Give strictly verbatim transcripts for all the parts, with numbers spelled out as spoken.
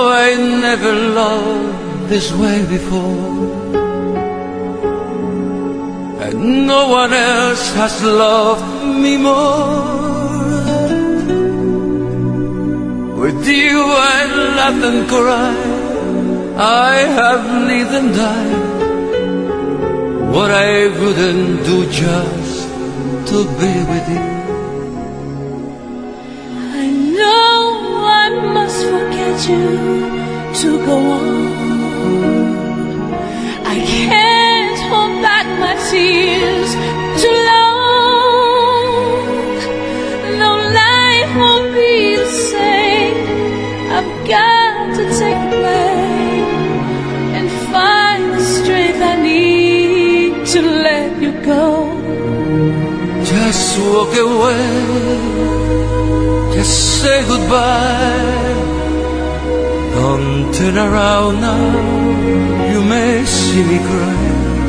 I never loved this way before, and no one else has loved me more. With you I laughed and cried, I have lived and died, what I wouldn't do just to be with you. I know I must forget you to go on. I can't hold back my tears too long. No, life won't be the same. I've got to take the blame and find the strength I need to let you go. Just walk away, just say goodbye. Don't turn around now, you may see me cry.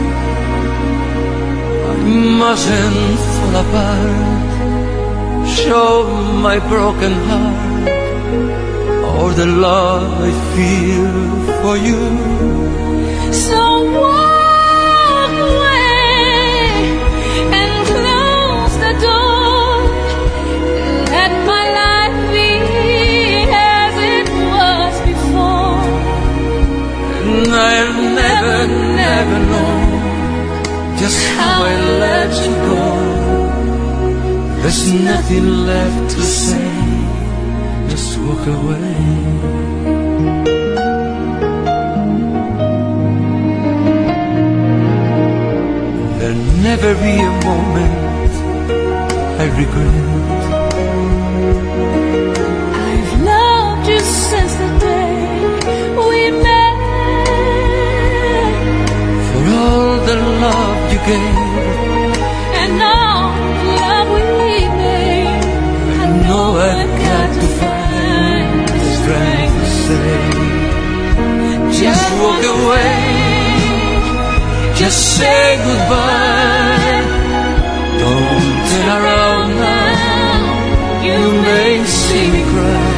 I mustn't fall apart, show my broken heart, or the love I feel for you. So walk away and close the door. Let my life be as it was before. And I'll never, never know just how I let you go. There's nothing left to say, just walk away. There'll never be a moment I regret. I've loved you since the day we met. For all the love you gave And all the love we made, I know I've got to find the strength to say, just walk away, just say goodbye. Don't turn around now, you may see me cry.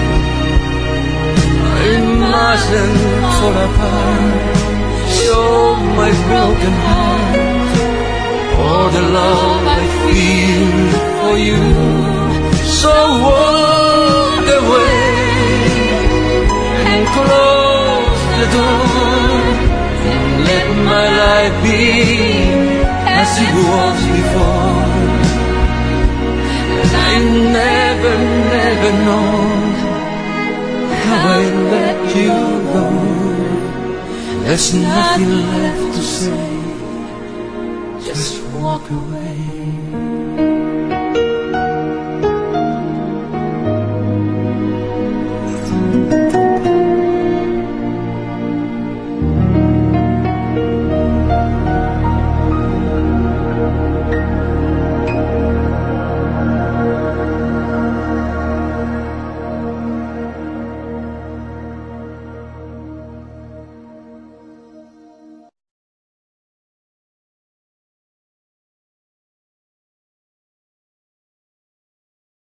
I mustn't fall apart, show my broken heart, or the love I feel for you. So walk away and close the door, and let my life be as it was before. And I never, never know how I let you go. There's nothing left to say, just walk away.